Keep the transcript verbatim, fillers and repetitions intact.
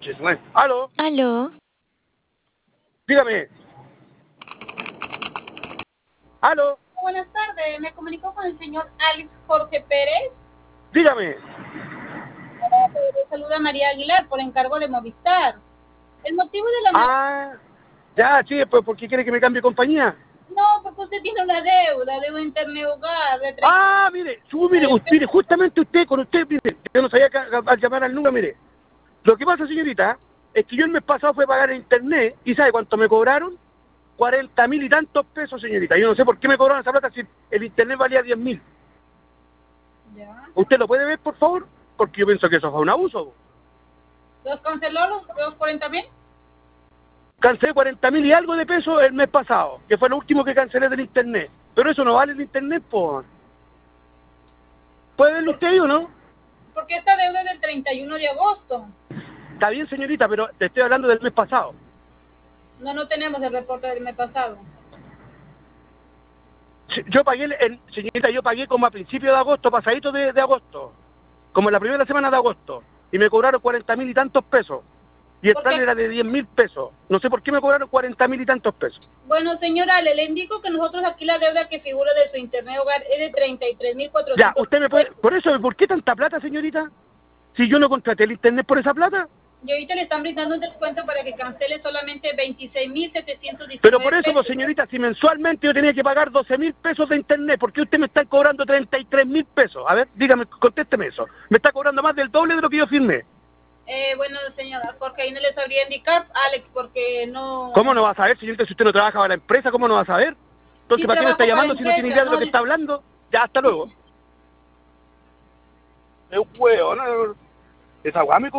Bueno, aló, Aló. dígame. Aló, Buenas tardes, me comunico con el señor Alex Jorge Pérez. dígame. Le saluda María Aguilar por encargo de Movistar. El motivo de la... Ah, ya, sí, pues ¿por qué quiere que me cambie de compañía? No, porque usted tiene una deuda de un internet hogar de treinta Ah, mire, su, mire, usted, mire, justamente usted, con usted, mire, yo no sabía que, al llamar al número, mire. Lo que pasa, señorita, es que yo el mes pasado fui a pagar el internet y ¿sabe cuánto me cobraron? cuarenta mil y tantos pesos, señorita. Yo no sé por qué me cobraron esa plata si el internet valía diez mil. Ya. ¿Usted lo puede ver, por favor? Porque yo pienso que eso fue un abuso. ¿Los canceló los, los cuarenta mil? Cancelé cuarenta mil y algo de pesos el mes pasado, que fue lo último que cancelé del internet. Pero eso no vale el internet, pues. ¿Puede verlo usted o no? Porque esta deuda es del treinta y uno de agosto. Está bien, señorita, pero te estoy hablando del mes pasado. No, no tenemos el reporte del mes pasado. Yo pagué, en, señorita, yo pagué como a principios de agosto, pasadito de, de agosto, como en la primera semana de agosto, y me cobraron cuarenta mil y tantos pesos, y el plan era de diez mil pesos. No sé por qué me cobraron cuarenta mil y tantos pesos. Bueno, señora, le, le indico que nosotros aquí la deuda que figura de su internet hogar es de treinta y tres mil cuatrocientos. Ya, usted me puede... Por eso, ¿por qué tanta plata, señorita? Si yo no contraté el internet por esa plata. Y ahorita le están brindando un descuento para que cancele solamente veintiséis mil setecientos diecinueve Pero por eso, pesos. pues, señorita, si mensualmente yo tenía que pagar doce mil pesos de internet, ¿por qué usted me está cobrando treinta y tres mil pesos? A ver, dígame, contésteme eso. Me está cobrando más del doble de lo que yo firmé. Eh, bueno, señora, porque ahí no le sabría indicar, Alex, porque no... ¿Cómo no va a saber, señorita, si usted no trabaja para la empresa? ¿Cómo no va a saber? Entonces, Sí, ¿para qué me está trabajo para llamando si no tiene empresa, idea de lo no, que está hablando? Ya, hasta luego. Es un huevo, ¿no? Esa guay me